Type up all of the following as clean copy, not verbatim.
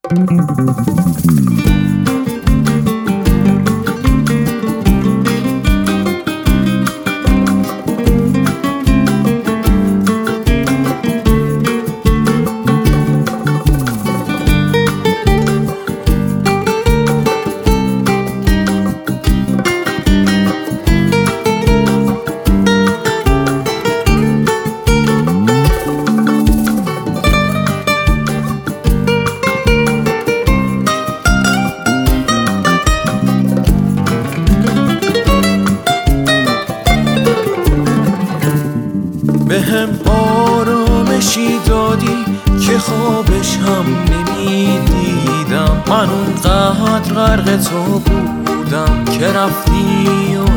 بهم آرامشی دادی که خوابش هم نمیدیدم. من اونقدر غرق تو بودم که رفتی و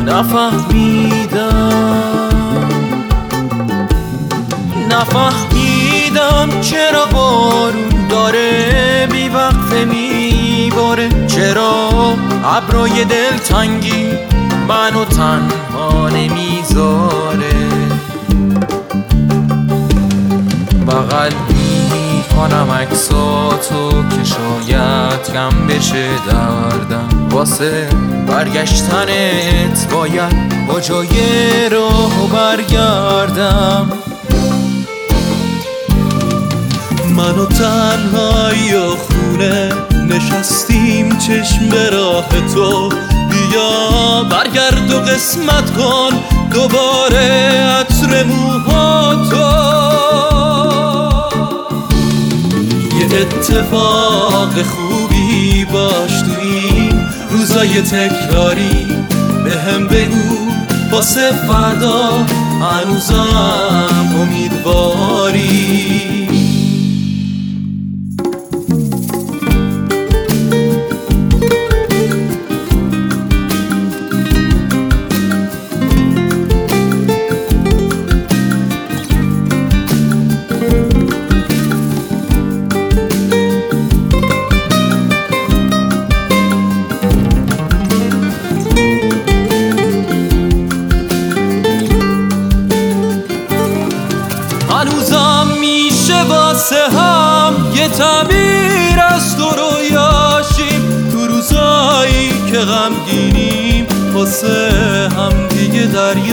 نفهمیدم چرا بارون داره بی وقفه میباره، چرا ابرای دلتنگی منو تنها نمیذاره. بغل میکنم عکساتو که شاید کم بشه دردم. واسه برگشتنت باید با جای راه برگردم. من و تنهایی و خونه نشستیم چشم به راه تو. بیا برگرد و قسمت کن دوباره عطر موهاتو. یه اتفاق خوبی باش تو این روزای تکراری. بهم بگو واسه فردا هنوزم امیدواری. هنوزم میشه واسه هم یه تعبیر از تو رویاشیم. تو روزایی که غمگینیم واسه هم دیگه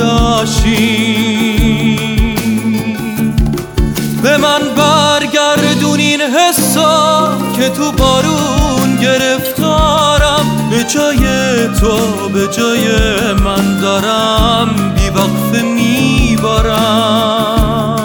دریاشیم. به من برگردون این حسا که تو بارون گرفتارم. به جای تو به جای من دارم بی وقفه میبارم.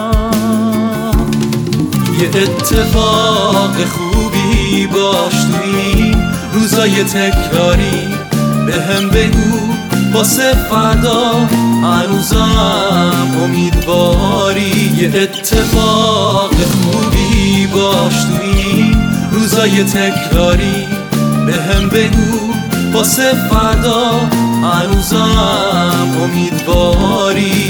یه اتفاق خوبی باش تو این روزای تکراری. بهم بگو واسه فردا هنوزم امیدواری. یه اتفاق خوبی باش تو این روزای تکراری. بهم بگو واسه فردا هنوزم امیدواری.